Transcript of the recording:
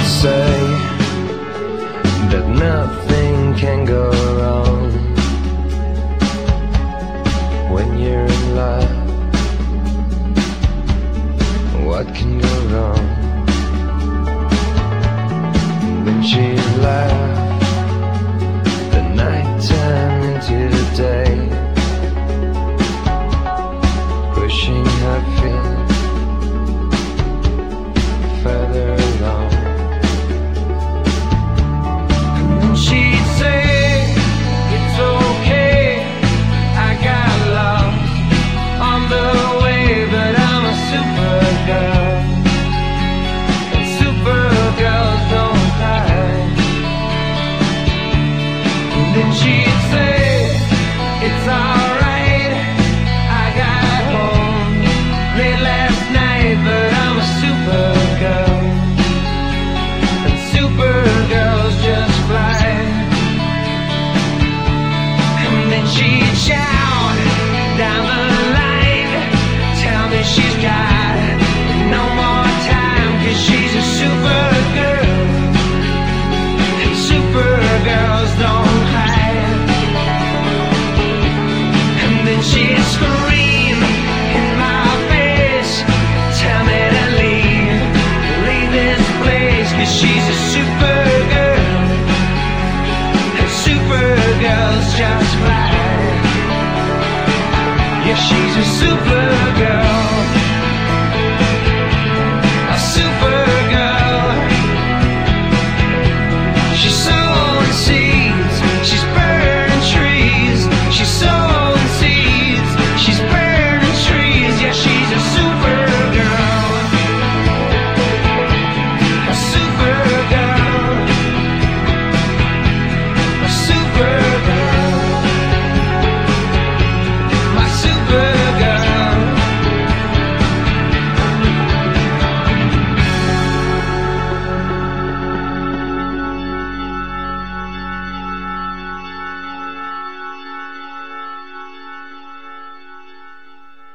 say that nothing can go wrong when you're in love. What can go wrong? Then she laughed. The night turned into the day, pushing her feet further along. And then she'd say, it's okay, I got lost on the way, but I'm a supergirl, and supergirls don't cry. And then she'd say, it's alright, I got home late last night, but I'm a supergirl, and supergirls just fly. And then she'd shout down the line, tell me she's got no more time, 'cause she's a supergirl, and supergirls don't hide. And then she'd scream in my face, tell me to leave this place, 'cause she's a supergirl, and supergirls just fly. Yeah, she's a super